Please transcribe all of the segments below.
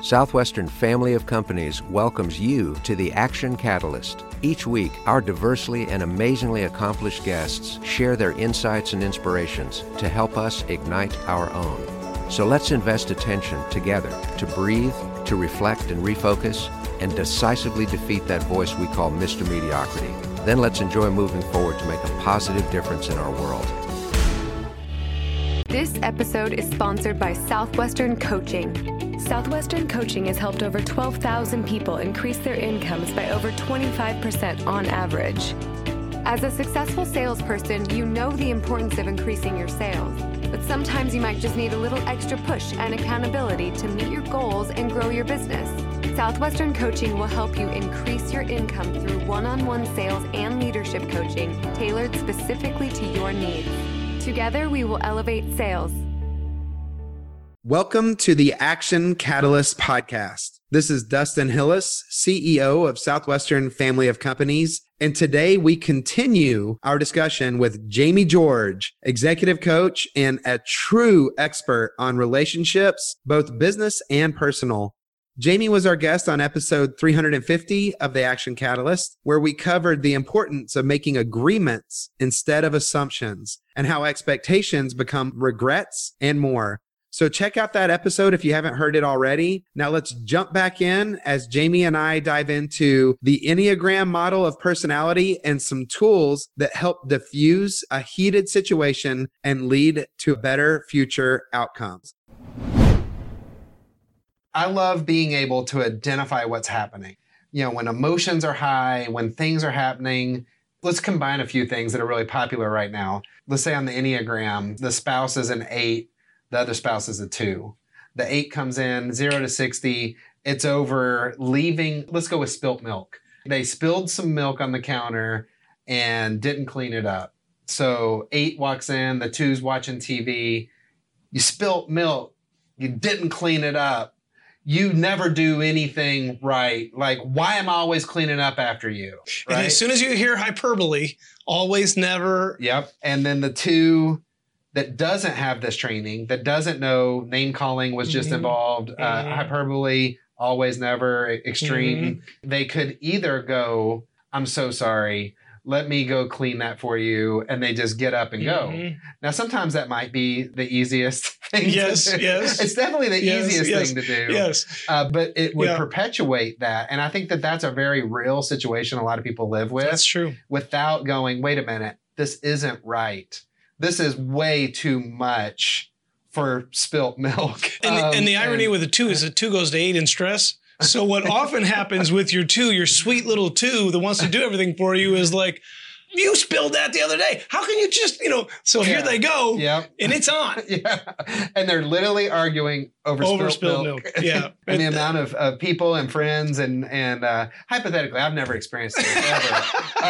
Southwestern Family of Companies welcomes you to the Action Catalyst. Each week, our diversely and amazingly accomplished guests share their insights and inspirations to help us ignite our own. So let's invest attention together to breathe, to reflect and refocus, and decisively defeat that voice we call Mr. Mediocrity. Then let's enjoy moving forward to make a positive difference in our world. This episode is sponsored by Southwestern Coaching. Southwestern Coaching has helped over 12,000 people increase their incomes by over 25% on average. As a successful salesperson, you know the importance of increasing your sales, but sometimes you might just need a little extra push and accountability to meet your goals and grow your business. Southwestern Coaching will help you increase your income through one-on-one sales and leadership coaching tailored specifically to your needs. Together, we will elevate sales. Welcome to the Action Catalyst podcast. This is Dustin Hillis, CEO of Southwestern Family of Companies. And today we continue our discussion with Jamie George, executive coach and a true expert on relationships, both business and personal. Jamie was our guest on episode 350 of the Action Catalyst, where we covered the importance of making agreements instead of assumptions and how expectations become regrets and more. So check out that episode if you haven't heard it already. Now let's jump back in as Jamie and I dive into the Enneagram model of personality and some tools that help diffuse a heated situation and lead to better future outcomes. I love being able to identify what's happening. You know, when emotions are high, when things are happening. Let's combine a few things that are really popular right now. Let's say on the Enneagram, the spouse is an 8. The other spouse is a 2. The 8 comes in, 0 to 60. It's over leaving. Let's go with spilt milk. They spilled some milk on the counter and didn't clean it up. So 8 walks in, the 2's watching TV. You spilt milk. You didn't clean it up. You never do anything right. Like, why am I always cleaning up after you? Right? And as soon as you hear hyperbole, always, never. Yep. And then the 2 that doesn't have this training, that doesn't know name calling was just involved, hyperbole, always, never, extreme. They could either go, I'm so sorry, let me go clean that for you, and they just get up and go. Now, sometimes that might be the easiest thing to do. Yes. It's definitely the easiest thing to do. Yes. But it would perpetuate that. And I think that that's a very real situation a lot of people live with. That's true. Without going, wait a minute, this isn't right. This is way too much for spilt milk. And the irony with the 2 is the 2 goes to 8 in stress. So what often happens with your 2, your sweet little 2 that wants to do everything for you is like, you spilled that the other day. How can you just, so here they go and it's on. And they're literally arguing over spilled milk. Yeah. And the amount of people and friends and hypothetically, I've never experienced this ever,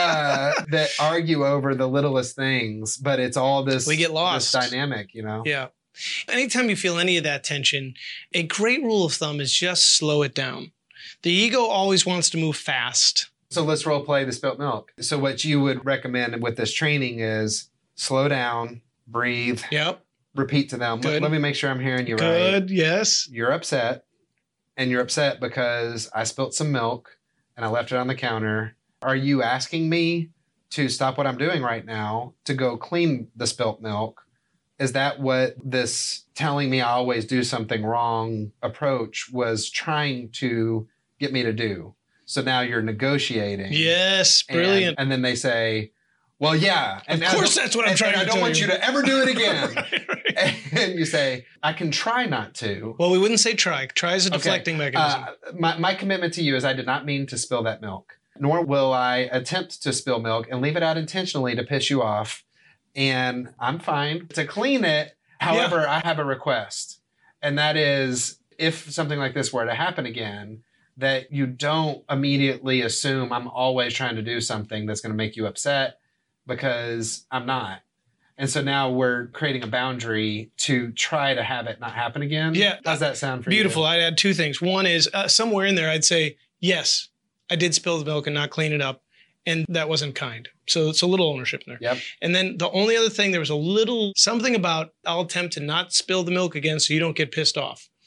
that argue over the littlest things, but it's all this, we get lost. This dynamic, Yeah. Anytime you feel any of that tension, a great rule of thumb is just slow it down. The ego always wants to move fast. So let's role play the spilt milk. So what you would recommend with this training is slow down, breathe, repeat to them. Let me make sure I'm hearing you right. Good, yes. You're upset, and you're upset because I spilt some milk and I left it on the counter. Are you asking me to stop what I'm doing right now to go clean the spilt milk? Is that what this telling me I always do something wrong approach was trying to get me to do? So now you're negotiating. Yes, brilliant. And then they say, well, yeah. And of course that's what I'm trying to tell you. I don't want you to ever do it again. right. And you say, I can try not to. Well, we wouldn't say try. Try is a deflecting mechanism. My commitment to you is I did not mean to spill that milk, nor will I attempt to spill milk and leave it out intentionally to piss you off. And I'm fine to clean it. However, I have a request. And that is, if something like this were to happen again, that you don't immediately assume I'm always trying to do something that's going to make you upset, because I'm not. And so now we're creating a boundary to try to have it not happen again. Yeah. How's that sound for you? Beautiful. I'd add 2 things. One is somewhere in there, I'd say, yes, I did spill the milk and not clean it up. And that wasn't kind. So it's a little ownership in there. Yep. And then the only other thing, there was a little something about, I'll attempt to not spill the milk again so you don't get pissed off.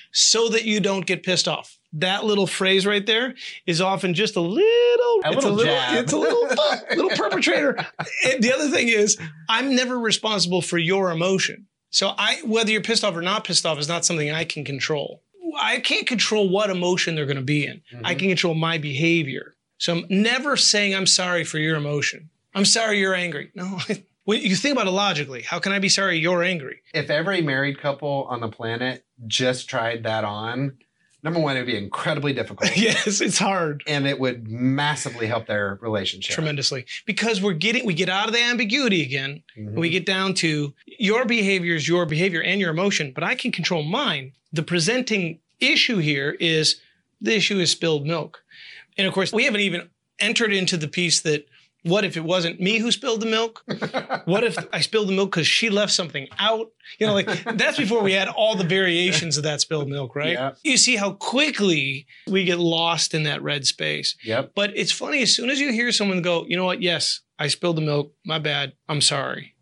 so that you don't get pissed off. That little phrase right there is often just a little jab. It's a little perpetrator. And the other thing is, I'm never responsible for your emotion. So whether you're pissed off or not pissed off is not something I can control. I can't control what emotion they're going to be in. I can control my behavior. So I'm never saying I'm sorry for your emotion. I'm sorry you're angry. No, when you think about it logically, how can I be sorry you're angry? If every married couple on the planet just tried that on, number one, it would be incredibly difficult. Yes, it's hard. And it would massively help their relationship. Tremendously. Because we get out of the ambiguity again. And we get down to your behavior is your behavior and your emotion, but I can control mine. The presenting issue here is the issue is spilled milk. And of course, we haven't even entered into the piece that what if it wasn't me who spilled the milk? What if I spilled the milk because she left something out? You know, like that's before we had all the variations of that spilled milk, right? Yep. You see how quickly we get lost in that red space. Yep. But it's funny, as soon as you hear someone go, you know what? Yes, I spilled the milk. My bad. I'm sorry.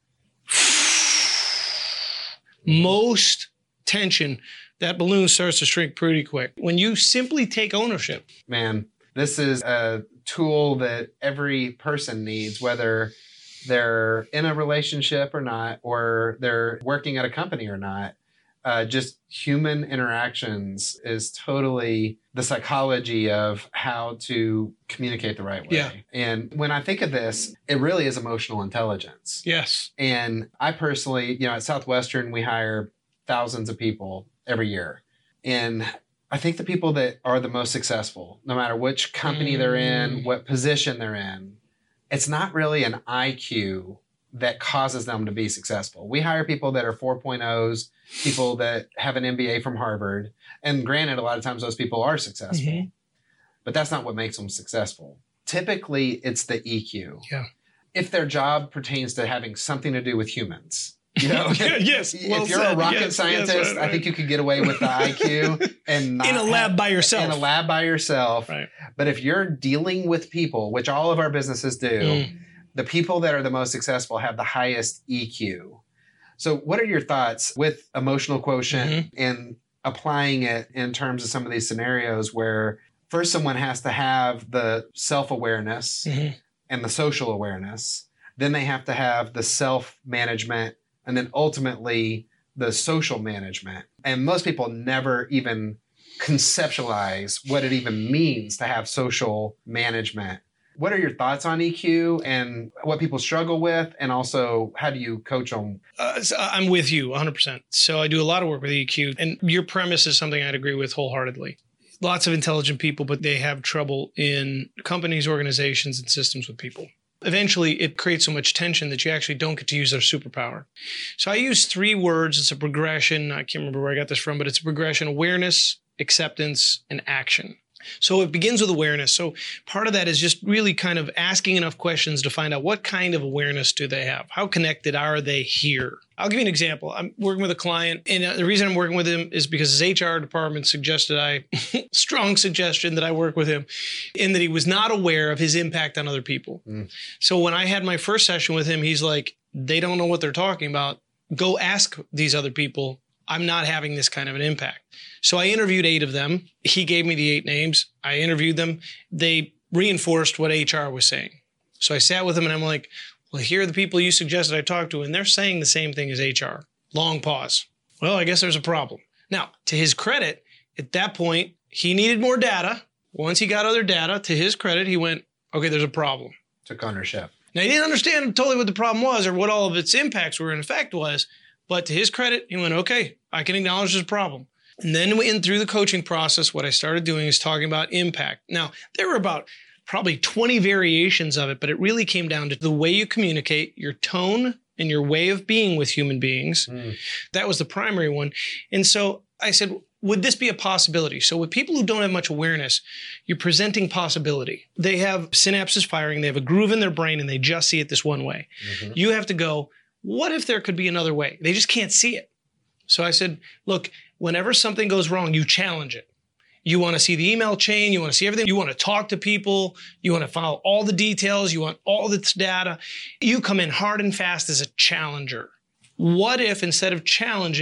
Most tension, that balloon starts to shrink pretty quick. When you simply take ownership. Man, this is a tool that every person needs, whether they're in a relationship or not, or they're working at a company or not. Just human interactions is totally the psychology of how to communicate the right way. Yeah. And when I think of this, it really is emotional intelligence. Yes. And I personally, at Southwestern, we hire thousands of people every year. And I think the people that are the most successful, no matter which company they're in, what position they're in, it's not really an IQ that causes them to be successful. We hire people that are 4.0s, people that have an MBA from Harvard. And granted, a lot of times those people are successful, but that's not what makes them successful. Typically, it's the EQ. Yeah. If their job pertains to having something to do with humans. Yes. If you're a rocket scientist, right. I think you could get away with the IQ and not in a lab by yourself. In a lab by yourself. Right. But if you're dealing with people, which all of our businesses do, the people that are the most successful have the highest EQ. So what are your thoughts with emotional quotient and applying it in terms of some of these scenarios where first someone has to have the self-awareness and the social awareness, then they have to have the self-management, and then ultimately the social management. And most people never even conceptualize what it even means to have social management. What are your thoughts on EQ and what people struggle with? And also, how do you coach them? So I'm with you 100%. So I do a lot of work with EQ. And your premise is something I'd agree with wholeheartedly. Lots of intelligent people, but they have trouble in companies, organizations, and systems with people. Eventually, it creates so much tension that you actually don't get to use their superpower. So I use 3 words. It's a progression. I can't remember where I got this from, but it's a progression: awareness, acceptance, and action. So it begins with awareness. So part of that is just really kind of asking enough questions to find out what kind of awareness do they have? How connected are they here? I'll give you an example. I'm working with a client, and the reason I'm working with him is because his HR department suggested strong suggestion that I work with him, in that he was not aware of his impact on other people. So when I had my first session with him, he's like, they don't know what they're talking about. Go ask these other people. I'm not having this kind of an impact. So I interviewed 8 of them. He gave me the 8 names. I interviewed them. They reinforced what HR was saying. So I sat with them and I'm like, well, here are the people you suggested I talk to, and they're saying the same thing as HR. Long pause. Well, I guess there's a problem. Now, to his credit, at that point, he needed more data. Once he got other data, to his credit, he went, okay, there's a problem. Took ownership. Now, he didn't understand totally what the problem was or what all of its impacts were in effect was, but to his credit, he went, okay, I can acknowledge this problem. And then through the coaching process, what I started doing is talking about impact. Now, there were about probably 20 variations of it, but it really came down to the way you communicate, your tone, and your way of being with human beings. That was the primary one. And so I said, would this be a possibility? So with people who don't have much awareness, you're presenting possibility. They have synapses firing, they have a groove in their brain, and they just see it this one way. You have to go, what if there could be another way? They just can't see it. So I said, look, whenever something goes wrong, you challenge it. You want to see the email chain. You want to see everything. You want to talk to people. You want to follow all the details. You want all this data. You come in hard and fast as a challenger. What if instead of challenging,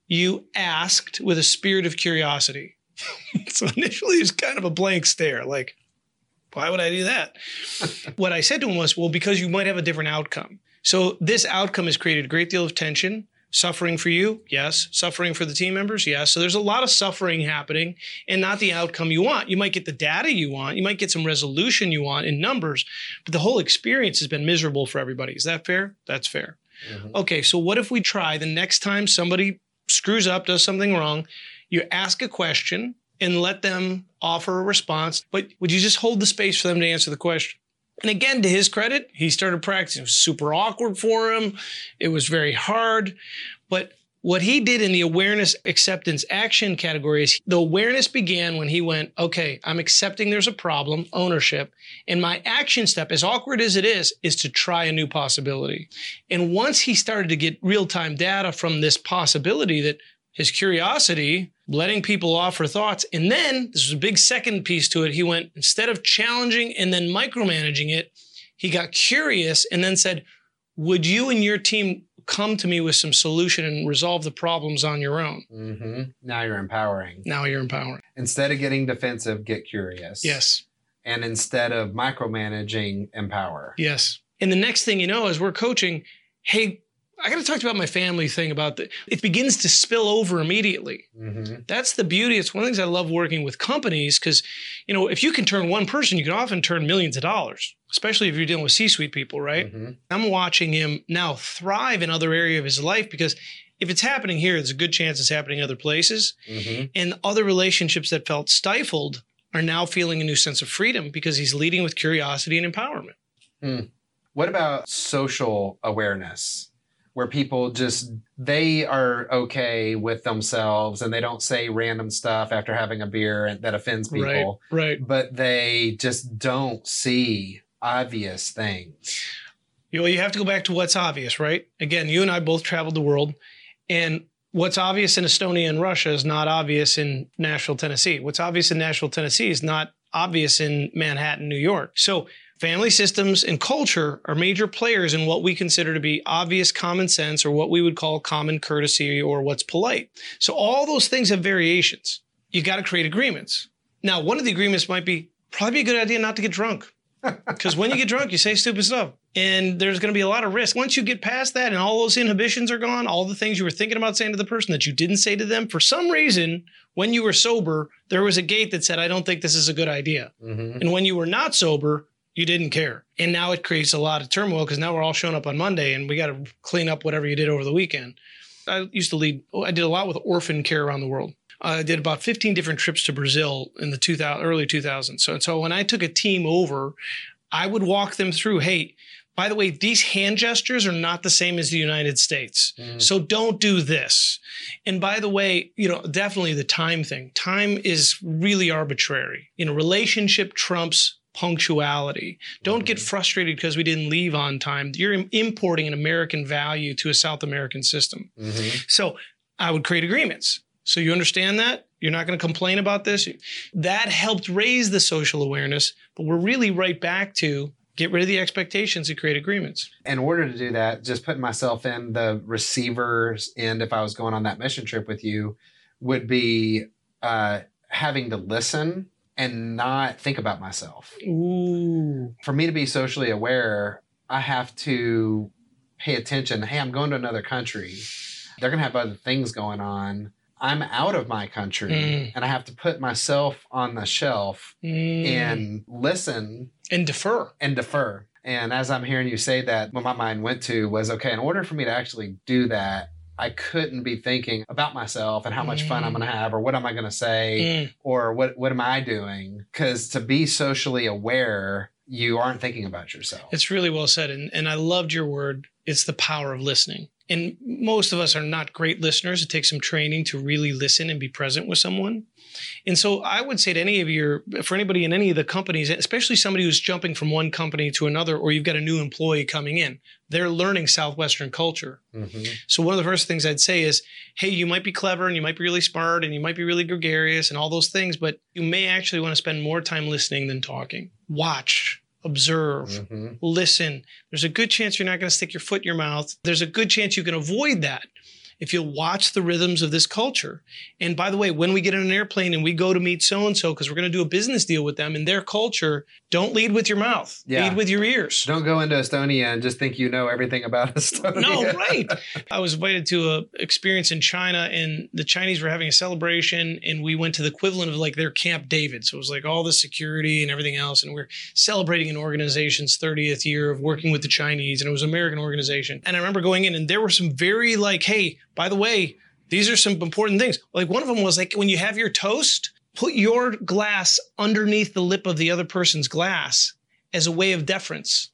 you asked with a spirit of curiosity. So initially, it's kind of a blank stare, like, why would I do that? What I said to him was, well, because you might have a different outcome. So this outcome has created a great deal of tension. Suffering for you, yes. Suffering for the team members, yes. So there's a lot of suffering happening and not the outcome you want. You might get the data you want. You might get some resolution you want in numbers, but the whole experience has been miserable for everybody. Is that fair? That's fair. Mm-hmm. Okay, so what if we try the next time somebody screws up, does something wrong, you ask a question and let them offer a response, but would you just hold the space for them to answer the question? And again, to his credit, he started practicing. It was super awkward for him. It was very hard. But what he did in the awareness, acceptance, action category is the awareness began when he went, okay, I'm accepting there's a problem, ownership. And my action step, as awkward as it is to try a new possibility. And once he started to get real-time data from this possibility, that his curiosity, letting people offer thoughts. And then, this was a big second piece to it, he went, instead of challenging and then micromanaging it, he got curious and then said, would you and your team come to me with some solution and resolve the problems on your own? Mm-hmm. Now you're empowering. Now you're empowering. Instead of getting defensive, get curious. Yes. And instead of micromanaging, empower. Yes. And the next thing you know, as we're coaching, hey, I got to talk about my family thing about it begins to spill over immediately. Mm-hmm. That's the beauty. It's one of the things I love working with companies because, you know, if you can turn one person, you can often turn millions of dollars, especially if you're dealing with C-suite people, right? Mm-hmm. I'm watching him now thrive in other areas of his life because if it's happening here, there's a good chance it's happening in other places. Mm-hmm. And other relationships that felt stifled are now feeling a new sense of freedom because he's leading with curiosity and empowerment. Mm. What about social awareness? Where people just, they are okay with themselves and they don't say random stuff after having a beer and that offends people. Right. But they just don't see obvious things. Well, you have to go back to what's obvious, right? Again, you and I both traveled the world, and what's obvious in Estonia and Russia is not obvious in Nashville, Tennessee. What's obvious in Nashville, Tennessee is not obvious in Manhattan, New York. So family systems and culture are major players in what we consider to be obvious common sense or what we would call common courtesy or what's polite. So all those things have variations. You got to create agreements. Now, one of the agreements might be probably a good idea not to get drunk because when you get drunk, you say stupid stuff and there's going to be a lot of risk. Once you get past that and all those inhibitions are gone, all the things you were thinking about saying to the person that you didn't say to them, for some reason, when you were sober, there was a gate that said, I don't think this is a good idea. Mm-hmm. And when you were not sober, you didn't care. And now it creates a lot of turmoil because now we're all showing up on Monday and we got to clean up whatever you did over the weekend. I did a lot with orphan care around the world. I did about 15 different trips to Brazil in the early 2000s. So when I took a team over, I would walk them through, hey, by the way, these hand gestures are not the same as the United States. Mm. So don't do this. And by the way, definitely the time thing. Time is really arbitrary. Relationship trumps punctuality. Don't get frustrated because we didn't leave on time. You're importing an American value to a South American system. Mm-hmm. So I would create agreements. So you understand that? You're not going to complain about this? That helped raise the social awareness, but we're really right back to get rid of the expectations and create agreements. In order to do that, just putting myself in the receiver's end, if I was going on that mission trip with you, would be having to listen and not think about myself. Ooh. For me to be socially aware, I have to pay attention. Hey, I'm going to another country. They're going to have other things going on. I'm out of my country and I have to put myself on the shelf and listen. And defer. And as I'm hearing you say that, what my mind went to was, okay, in order for me to actually do that, I couldn't be thinking about myself and how much fun I'm going to have or what am I going to say or what am I doing? Because to be socially aware, you aren't thinking about yourself. It's really well said. And I loved your word. It's the power of listening. And most of us are not great listeners. It takes some training to really listen and be present with someone. And so I would say to for anybody in any of the companies, especially somebody who's jumping from one company to another, or you've got a new employee coming in, they're learning Southwestern culture. Mm-hmm. So one of the first things I'd say is, hey, you might be clever and you might be really smart and you might be really gregarious and all those things, but you may actually want to spend more time listening than talking. Watch. Observe, listen. There's a good chance you're not going to stick your foot in your mouth. There's a good chance you can avoid that. if you'll watch the rhythms of this culture. And by the way, when we get in an airplane and we go to meet so-and-so, because we're going to do a business deal with them in their culture, don't lead with your mouth. Yeah. Lead with your ears. Don't go into Estonia and just think you know everything about Estonia. No, right. I was invited to a experience in China, and the Chinese were having a celebration, and we went to the equivalent of like their Camp David. So it was like all the security and everything else. And we're celebrating an organization's 30th year of working with the Chinese, and it was an American organization. And I remember going in, and there were some very like, hey, by the way, these are some important things. Like one of them was like, when you have your toast, put your glass underneath the lip of the other person's glass as a way of deference.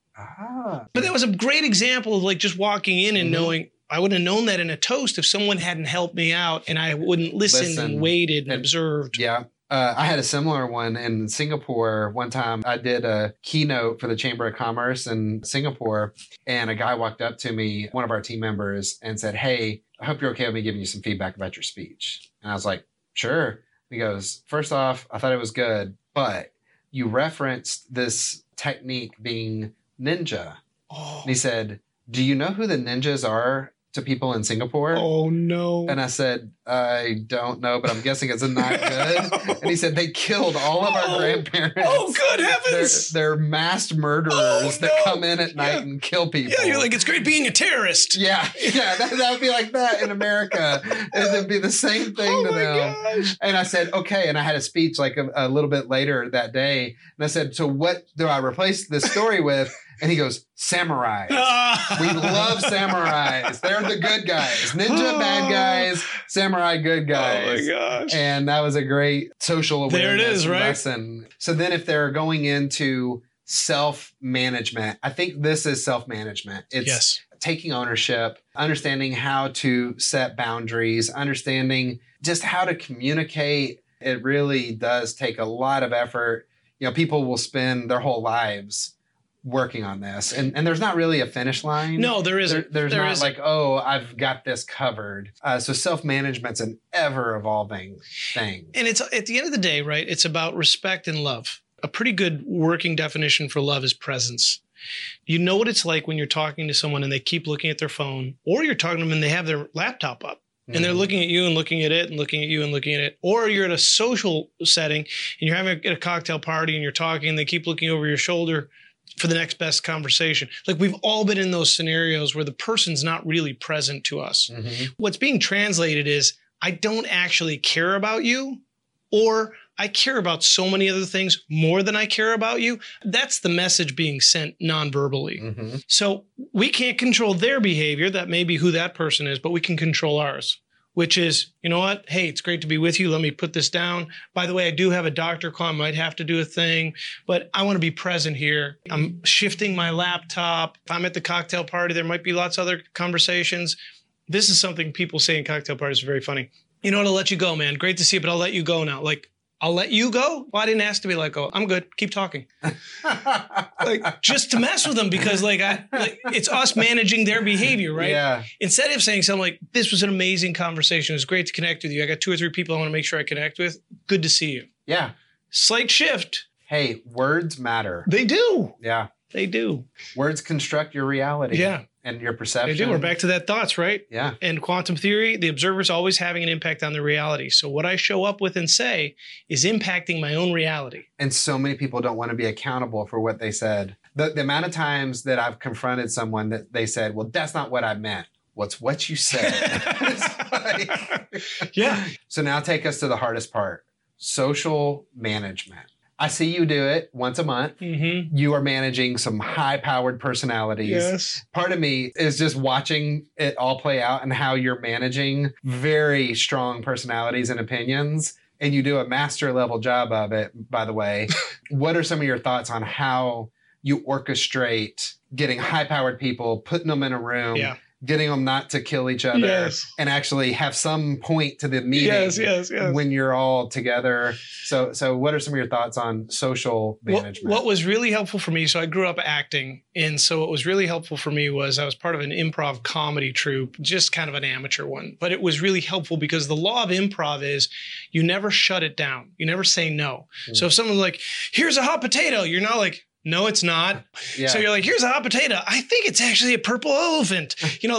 But that was a great example of like just walking in and knowing, I wouldn't have known that in a toast if someone hadn't helped me out and I wouldn't listen and waited and observed. Yeah. I had a similar one in Singapore. One time I did a keynote for the Chamber of Commerce in Singapore, and a guy walked up to me, one of our team members, and said, "Hey, I hope you're okay with me giving you some feedback about your speech." And I was like, "Sure." He goes, "First off, I thought it was good, but you referenced this technique being ninja." Oh. And he said, "Do you know who the ninjas are to people in Singapore?" Oh, no. And I said, "I don't know, but I'm guessing it's not good." And he said, "They killed all of our grandparents. Oh, good heavens. They're massed murderers that come in at night and kill people." Yeah, you're like, it's great being a terrorist. Yeah, that would be like that in America. It would be the same thing to them. Gosh. And I said, "Okay." And I had a speech like a little bit later that day. And I said, "So what do I replace this story with?" And he goes, "Samurais. We love samurais. They're the good guys. Ninja bad guys, samurai good guys." Oh my gosh. And that was a great social awareness There it is, right? lesson. So then if they're going into self-management, I think this is self-management. It's taking ownership, understanding how to set boundaries, understanding just how to communicate. It really does take a lot of effort. You know, people will spend their whole lives working on this, and there's not really a finish line. No, there isn't. There's There not isn't. like, oh, I've got this covered. So self-management's an ever-evolving thing. And it's at the end of the day, right? It's about respect and love. A pretty good working definition for love is presence. You know what it's like when you're talking to someone and they keep looking at their phone, or you're talking to them and they have their laptop up. And they're looking at you and looking at it and looking at you and looking at it. Or you're at a social setting and you're having a cocktail party and you're talking and they keep looking over your shoulder for the next best conversation. Like we've all been in those scenarios where the person's not really present to us. What's being translated is, I don't actually care about you, or I care about so many other things more than I care about you. That's the message being sent non-verbally. So we can't control their behavior. That may be who that person is, but we can control ours, which is, you know what? Hey, it's great to be with you. Let me put this down. By the way, I do have a doctor call. I might have to do a thing, but I want to be present here. I'm shifting my laptop. If I'm at the cocktail party, there might be lots of other conversations. This is something people say in cocktail parties is very funny. You know what? I'll let you go, man. Great to see you, but I'll let you go now. Like, I'll let you go? Well, I didn't ask to be let go. I'm good. Keep talking. Like, just to mess with them, because it's us managing their behavior, right? Yeah. Instead of saying something like, this was an amazing conversation. It was great to connect with you. I got 2 or 3 people I want to make sure I connect with. Good to see you. Yeah. Slight shift. Hey, words matter. They do. Yeah. They do. Words construct your reality. Yeah. And your perception. They do. We're back to that thoughts, right? Yeah. And quantum theory, the observer's always having an impact on the reality. So what I show up with and say is impacting my own reality. And so many people don't want to be accountable for what they said. The amount of times that I've confronted someone that they said, well, that's not what I meant. What's what you said? It's like, Yeah. So now take us to the hardest part, social management. I see you do it once a month. Mm-hmm. You are managing some high-powered personalities. Yes. Part of me is just watching it all play out and how you're managing very strong personalities and opinions. And you do a master level job of it, by the way. What are some of your thoughts on how you orchestrate getting high-powered people, putting them in a room, getting them not to kill each other, and actually have some point to the meeting when you're all together? So what are some of your thoughts on social management? What was really helpful for me, so I grew up acting, and so what was really helpful for me was I was part of an improv comedy troupe, just kind of an amateur one. But it was really helpful because the law of improv is you never shut it down. You never say no. So if someone's like, here's a hot potato, you're not like, No, it's not. Yeah. So you're like, here's a hot potato. I think it's actually a purple elephant.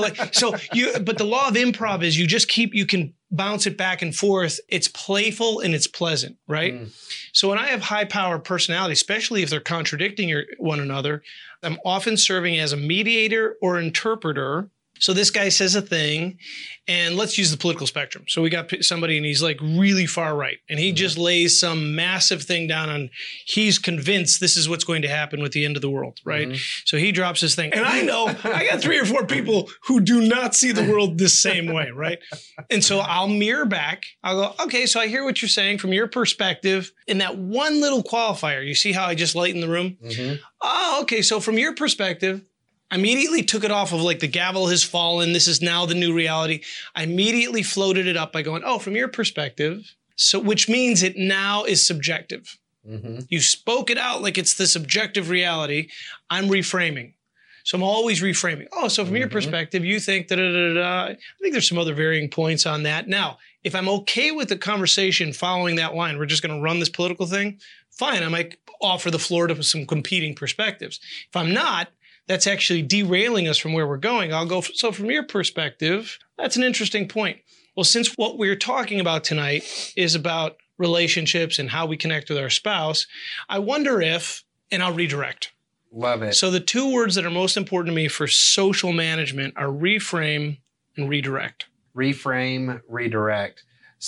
But the law of improv is you can bounce it back and forth. It's playful and it's pleasant, right? So when I have high power personality, especially if they're contradicting one another, I'm often serving as a mediator or interpreter. So this guy says a thing, and let's use the political spectrum. So we got somebody and he's like really far right, and he just lays some massive thing down on, he's convinced this is what's going to happen with the end of the world, right? So he drops his thing. And I know I got 3 or 4 people who do not see the world the same way, right? And so I'll mirror back. I'll go, okay, so I hear what you're saying from your perspective. And that one little qualifier, you see how I just lightened the room? Oh, okay, so from your perspective, I immediately took it off of like the gavel has fallen. This is now the new reality. I immediately floated it up by going, oh, from your perspective. So which means it now is subjective. You spoke it out like it's this objective reality. I'm reframing. So I'm always reframing. Oh, so from your perspective, you think I think there's some other varying points on that. Now, if I'm okay with the conversation following that line, we're just going to run this political thing. Fine. I might offer the floor to some competing perspectives. If I'm not, that's actually derailing us from where we're going. I'll go, so from your perspective, that's an interesting point. Well, since what we're talking about tonight is about relationships and how we connect with our spouse, I wonder if, and I'll redirect. Love it. So the 2 words that are most important to me for social management are reframe and redirect. Reframe, redirect.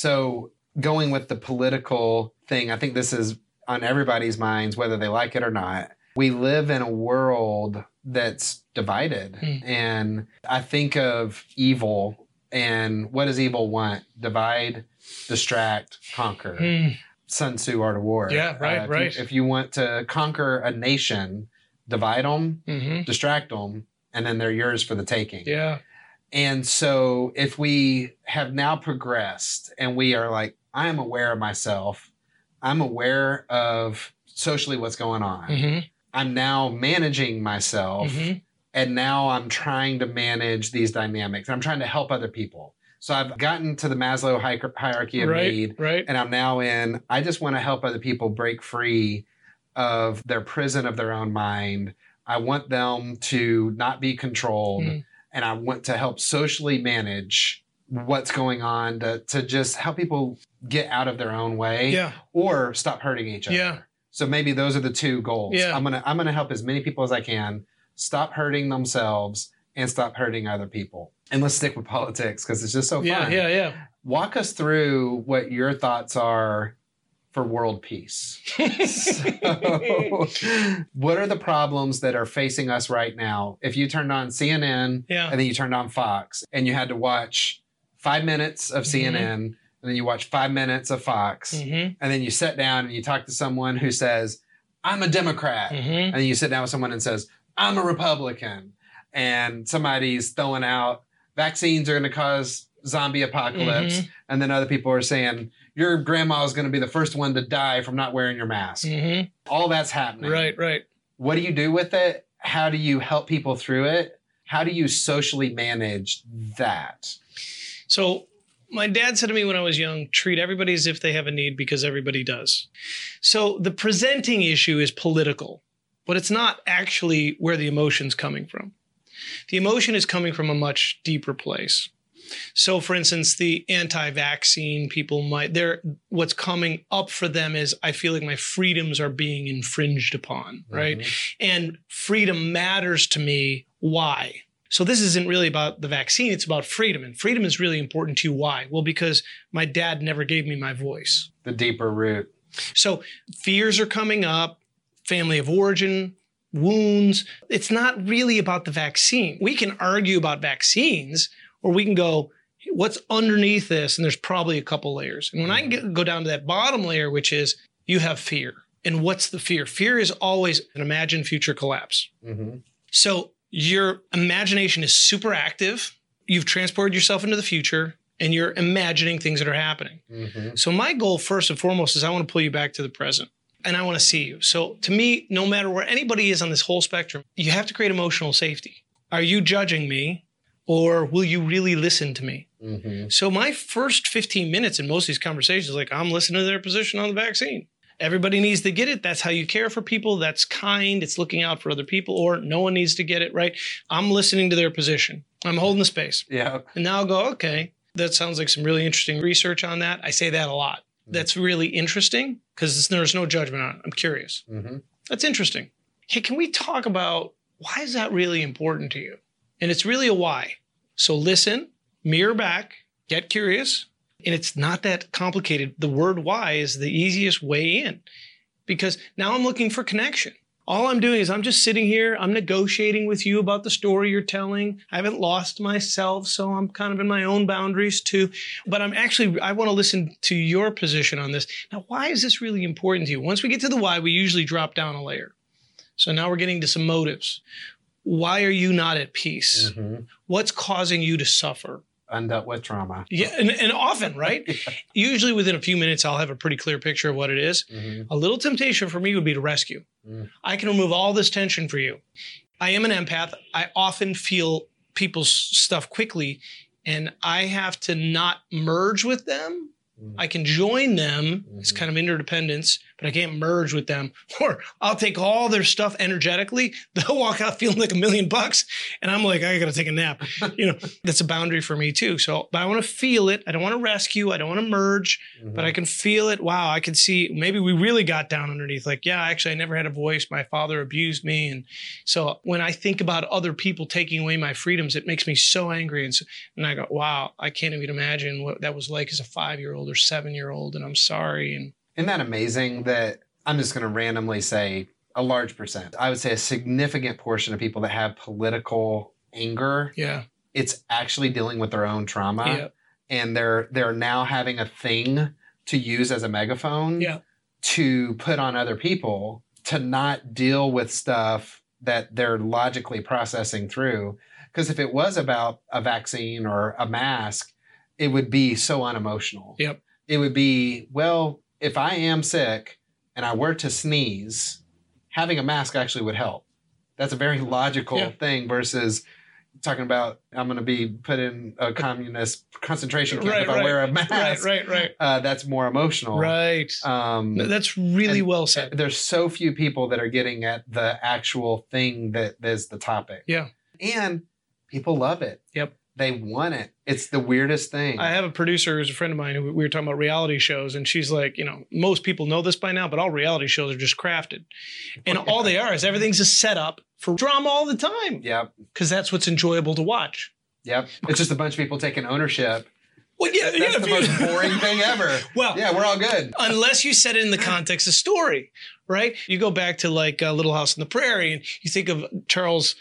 So going with the political thing, I think this is on everybody's minds, whether they like it or not. We live in a world that's divided. And I think of evil, and what does evil want? Divide, distract, conquer. Sun Tzu, Art of War. Yeah, right. If you want to conquer a nation, divide them, distract them, and then they're yours for the taking. Yeah. And so if we have now progressed and we are like, I am aware of myself, I'm aware of socially what's going on. I'm now managing myself, and now I'm trying to manage these dynamics. I'm trying to help other people. So I've gotten to the Maslow hierarchy of need, and I'm now I just want to help other people break free of their prison of their own mind. I want them to not be controlled, and I want to help socially manage what's going on to just help people get out of their own way or stop hurting each other. So maybe those are the 2 goals. I'm gonna help as many people as I can stop hurting themselves and stop hurting other people. And let's stick with politics because it's just so fun. Walk us through what your thoughts are for world peace. So, what are the problems that are facing us right now? If you turned on CNN and then you turned on Fox and you had to watch 5 minutes of CNN, and then you watch 5 minutes of Fox, and then you sit down and you talk to someone who says, I'm a Democrat. And then you sit down with someone and says, I'm a Republican. And somebody's throwing out vaccines are going to cause zombie apocalypse. And then other people are saying, your grandma is going to be the first one to die from not wearing your mask. All that's happening. Right. What do you do with it? How do you help people through it? How do you socially manage that? So my dad said to me when I was young, treat everybody as if they have a need because everybody does. So the presenting issue is political, but it's not actually where the emotion's coming from. The emotion is coming from a much deeper place. So for instance, the anti-vaccine people what's coming up for them is, I feel like my freedoms are being infringed upon, right? And freedom matters to me. Why? So this isn't really about the vaccine, it's about freedom. And freedom is really important to you. Why? Well, because my dad never gave me my voice. The deeper root. So fears are coming up, family of origin, wounds. It's not really about the vaccine. We can argue about vaccines, or we can go, what's underneath this? And there's probably a couple layers. And when I go down to that bottom layer, which is you have fear. And what's the fear? Fear is always an imagined future collapse. So your imagination is super active. You've transported yourself into the future and you're imagining things that are happening. So my goal first and foremost is I want to pull you back to the present and I want to see you. So to me, no matter where anybody is on this whole spectrum, you have to create emotional safety. Are you judging me or will you really listen to me? So my first 15 minutes in most of these conversations, like I'm listening to their position on the vaccine. everybody needs to get it. That's how you care for people. That's kind. It's looking out for other people, or no one needs to get it, right? I'm listening to their position. I'm holding the space. Yeah. And now I'll go, okay, that sounds like some really interesting research on that. I say that a lot. That's really interesting because there's no judgment on it. I'm curious. Mm-hmm. That's interesting. Hey, can we talk about why is that really important to you? And it's really a why. So listen, mirror back, get curious. And it's not that complicated. The word why is the easiest way in because now I'm looking for connection. All I'm doing is I'm just sitting here. I'm negotiating with you about the story you're telling. I haven't lost myself, so I'm kind of in my own boundaries too. But I want to listen to your position on this. Now, why is this really important to you? Once we get to the why, we usually drop down a layer. So now we're getting to some motives. Why are you not at peace? Mm-hmm. What's causing you to suffer? Undealt with trauma. Yeah, and often, right? Yeah. Usually within a few minutes, I'll have a pretty clear picture of what it is. Mm-hmm. A little temptation for me would be to rescue. Mm. I can remove all this tension for you. I am an empath. I often feel people's stuff quickly, and I have to not merge with them. I can join them. Mm-hmm. It's kind of interdependence, but I can't merge with them. Or I'll take all their stuff energetically. They'll walk out feeling like $1 million, and I'm like, I got to take a nap. That's a boundary for me too. So, but I want to feel it. I don't want to rescue. I don't want to merge, but I can feel it. Wow, I can see maybe we really got down underneath. Like, yeah, actually, I never had a voice. My father abused me, and so when I think about other people taking away my freedoms, it makes me so angry. And I go, wow, I can't even imagine what that was like as a 5-year-old or 7-year-old, and I'm sorry. And isn't that amazing that I'm just going to randomly say a large percent? I would say a significant portion of people that have political anger. Yeah. It's actually dealing with their own trauma. Yeah. And they're now having a thing to use as a megaphone to put on other people to not deal with stuff that they're logically processing through. Because if it was about a vaccine or a mask, it would be so unemotional. Yep. It would be, well, if I am sick and I were to sneeze, having a mask actually would help. That's a very logical thing versus talking about I'm going to be put in a communist concentration camp if I wear a mask. Right. That's more emotional. Right. That's really well said. There's so few people that are getting at the actual thing that is the topic. Yeah. And people love it. Yep. They want it. It's the weirdest thing. I have a producer who's a friend of mine who we were talking about reality shows, and she's like, most people know this by now, but all reality shows are just crafted. And all they are is everything's a setup for drama all the time. Yep. Because that's what's enjoyable to watch. Yep. It's just a bunch of people taking ownership. Well, That's the most boring thing ever. Well, yeah, we're all good. Unless you set it in the context of story, right? You go back to like Little House on the Prairie, and you think of Charles...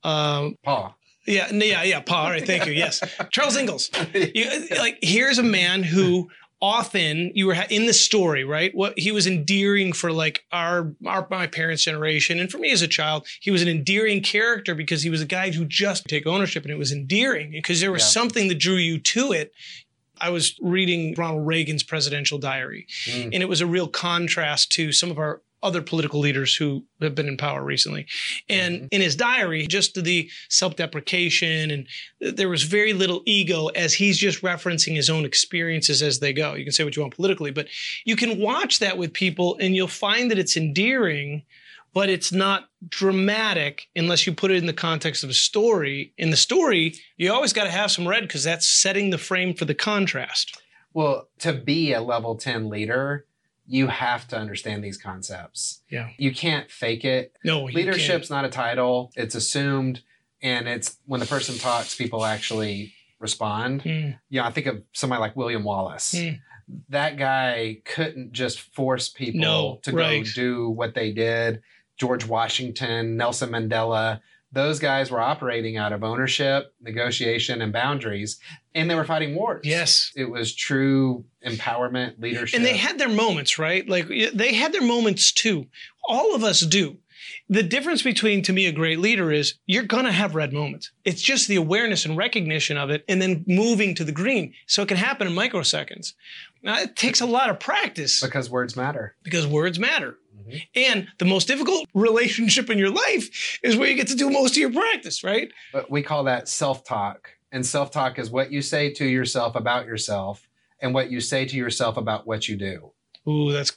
Paul. Yeah, Paul. All right, thank you. Yes, Charles Ingalls. Here's a man who often you were in the story, right? What he was endearing for like my parents' generation, and for me as a child, he was an endearing character because he was a guy who just take ownership, and it was endearing because there was something that drew you to it. I was reading Ronald Reagan's presidential diary, and it was a real contrast to some of our other political leaders who have been in power recently. And in his diary, just the self-deprecation, and there was very little ego as he's just referencing his own experiences as they go. You can say what you want politically, but you can watch that with people and you'll find that it's endearing, but it's not dramatic unless you put it in the context of a story. In the story, you always got to have some red because that's setting the frame for the contrast. Well, to be a level 10 leader, you have to understand these concepts. Yeah. You can't fake it. No, leadership's not a title. It's assumed. And it's when the person talks, people actually respond. I think of somebody like William Wallace. That guy couldn't just force people to go do what they did. George Washington, Nelson Mandela, those guys were operating out of ownership, negotiation, and boundaries, and they were fighting wars. Yes. It was true empowerment, leadership. And they had their moments, right? Like they had their moments too. All of us do. The difference between, to me, a great leader is you're going to have red moments. It's just the awareness and recognition of it and then moving to the green. So it can happen in microseconds. Now, it takes a lot of practice. Because words matter. Because words matter. And the most difficult relationship in your life is where you get to do most of your practice, right? But we call that self-talk. And self-talk is what you say to yourself about yourself and what you say to yourself about what you do. Ooh, that's good.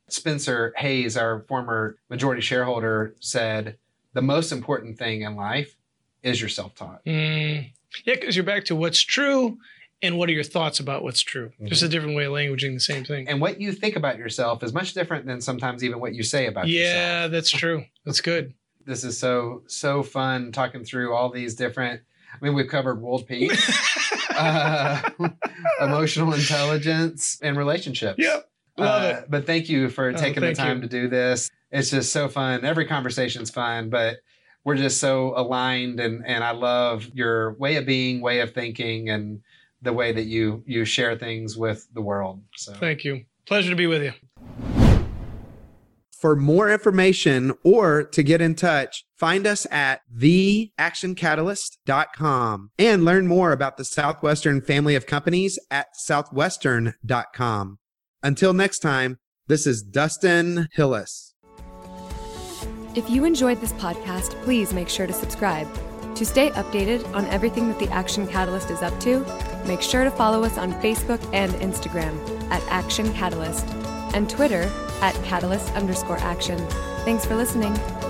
Spencer Hayes, our former majority shareholder, said the most important thing in life is your self-taught. Yeah, because you're back to what's true and what are your thoughts about what's true. Just a different way of languaging the same thing. And what you think about yourself is much different than sometimes even what you say about yourself. Yeah, that's true. That's good. This is so fun talking through all these different, we've covered world peace, emotional intelligence, and relationships. Yep. Love it. But thank you for taking the time to do this. It's just so fun. Every conversation's fun, but we're just so aligned, and I love your way of being, way of thinking, and the way that you share things with the world. So thank you. Pleasure to be with you. For more information or to get in touch, find us at theactioncatalyst.com and learn more about the Southwestern family of companies at southwestern.com. Until next time, this is Dustin Hillis. If you enjoyed this podcast, please make sure to subscribe. To stay updated on everything that the Action Catalyst is up to, make sure to follow us on Facebook and Instagram at Action Catalyst and Twitter at Catalyst_Action. Thanks for listening.